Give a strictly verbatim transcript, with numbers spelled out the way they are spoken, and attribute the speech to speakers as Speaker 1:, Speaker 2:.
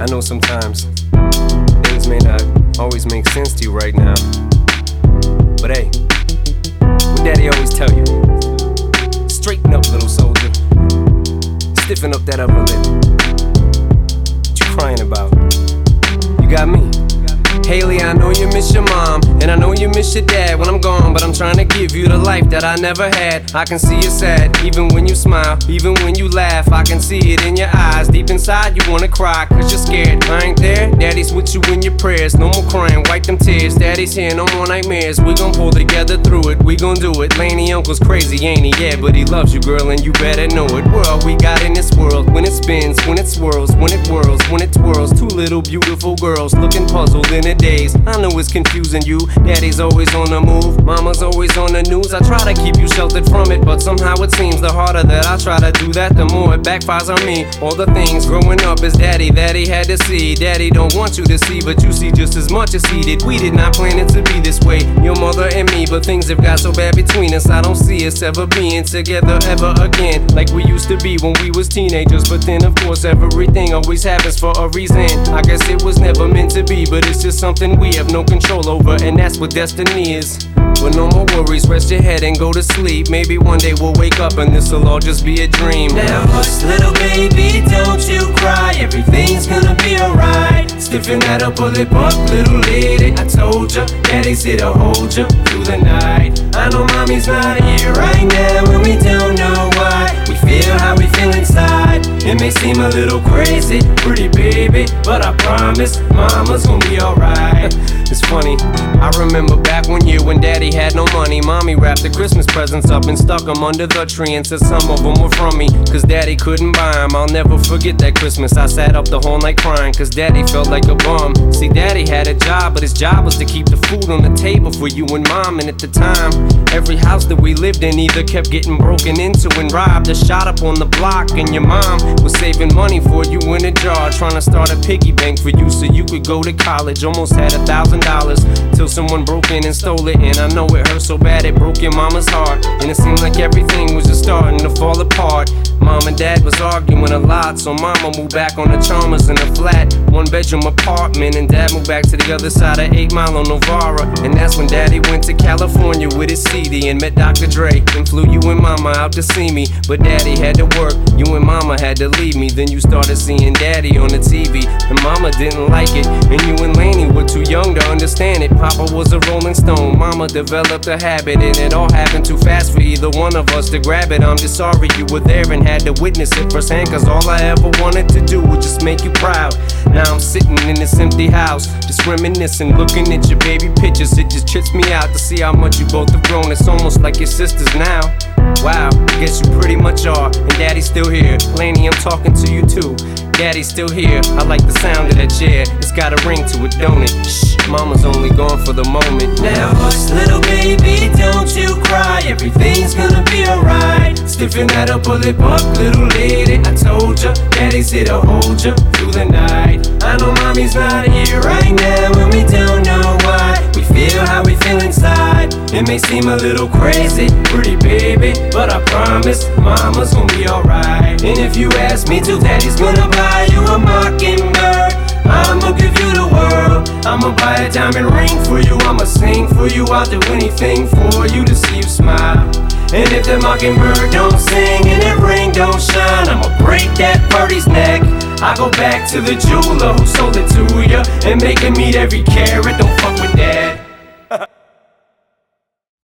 Speaker 1: I know sometimes things may not always make sense to you right now, but hey, what Daddy always tell you, straighten up, little soldier, stiffen up that upper lip. What you crying about? You got me. Haley, I know you miss your mom, and I know you miss your dad when I'm gone, but I'm trying to give you the life that I never had. I can see you sad, even when you smile, even when you laugh. I can see it in your eyes, deep inside you wanna cry, cause you're scared. I ain't there, Daddy's with you in your prayers. No more crying, wipe them tears. Daddy's here, no more nightmares. We gon' pull together through it, we gon' do it. Laney uncle's crazy, ain't he? Yeah, but he loves you, girl, and you better know it. We're all we got in this world, when it spins, when it swirls, when it whirls, when it twirls. Two little beautiful girls looking puzzled in a daze. I know it's confusing you. Daddy's always on the move, mama's always on the news. I try to keep you sheltered from it, but somehow it seems the harder that I try to do that, the more it backfires on me. All the things growing up as daddy that he had to see, daddy don't want you to see, but you see just as much as he did. We did not plan it to be this way, your mother and me, but things have got so bad between us. I don't see us ever being together ever again, like we used to be when we was teenagers. But then of course everything always happens for a reason. I guess it was never meant to be, but it's just something we have no control over, and that's what destiny is. But no more worries, rest your head and go to sleep. Maybe one day we'll wake up and this'll all just be a dream.
Speaker 2: Now hush, little baby, don't you cry. Everything's gonna be alright. Stiffen that upper lip up, little lady. I told ya, Daddy's here to hold ya through the night. I know mommy's not here right now, and we don't know why. We feel how we feel inside. It may seem a little crazy, pretty baby, but I promise mama's gonna be alright.
Speaker 1: It's funny, I remember back one year when Daddy had no money. Mommy wrapped the Christmas presents up and stuck them under the tree and said some of them were from me, cause Daddy couldn't buy them. I'll never forget that Christmas. I sat up the whole night crying, cause Daddy felt like a bum. See, Daddy had a job, but his job was to keep the food on the table for you and Mom. And at the time, every house that we lived in either kept getting broken into and robbed or shot up on the block. And your mom was saving money for you in a jar, trying to start a piggy bank for you so you could go to college. Almost had a thousand dollars till someone broke in and stole it. And I know it hurt so bad it broke your mama's heart, and it seemed like everything was just starting to fall apart. Mom and Dad was arguing a lot, so Mama moved back on the Chalmers in a flat one bedroom apartment, and Dad moved back to the other side of eight Mile on Novara. And that's when Daddy went to California with his C D and met Doctor Dre, and flew you and Mama out to see me. But Daddy had to work, you and Mama had to leave me. Then you started seeing Daddy on the T V, and Mama didn't like it, and you and Laney were too young to understand it. Papa was a Rolling Stone, Mama developed a habit, and it all happened too fast for either one of us to grab it. I'm just sorry you were there and had to witness it firsthand, cause all I ever wanted to do was just make you proud. Now I'm sitting in this empty house, just reminiscing, looking at your baby pictures. It just trips me out to see how much you both have grown. It's almost like your sisters now. Wow, I guess you pretty much are, and Daddy's still here. Laney, I'm talking to you too. Daddy's still here, I like the sound of that chair. It's got a ring to it, don't it? Shh, Mama's only gone for the moment.
Speaker 2: Now hush, little baby, don't you cry. Everything's gonna be alright. Stiffen that upper lip up, little lady. I told ya, Daddy's here to hold ya through the night. I know mommy's not here right now, and we don't know why. We feel how we feel inside. It may seem a little crazy, pretty baby, but I promise mama's gonna be alright. And if you ask me to, Daddy's gonna buy you a mockingbird. I'ma give you the world. I'ma buy a diamond ring for you. I'ma sing for you. I'll do anything for you to see you smile. And if the mockingbird don't sing and that ring don't shine, I'ma break that birdie's neck. I go back to the jeweler who sold it to ya and make him eat every carat. Don't fuck with